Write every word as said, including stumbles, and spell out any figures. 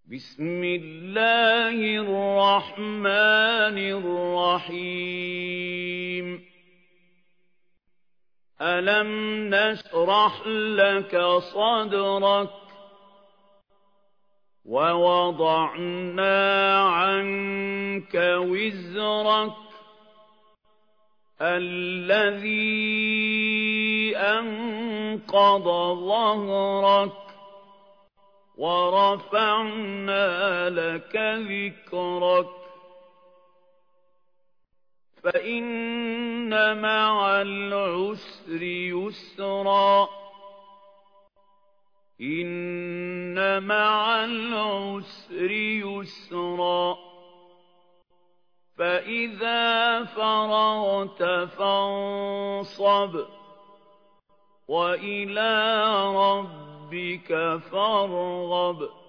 بسم الله الرحمن الرحيم ألم نشرح لك صدرك ووضعنا عنك وزرك الذي أنقض ظهرك ورفعنا لك ذكرك فإن مع العسر يسرا إن مع العسر يسرا فإذا فرغت فانصب وإلى ربك فارغب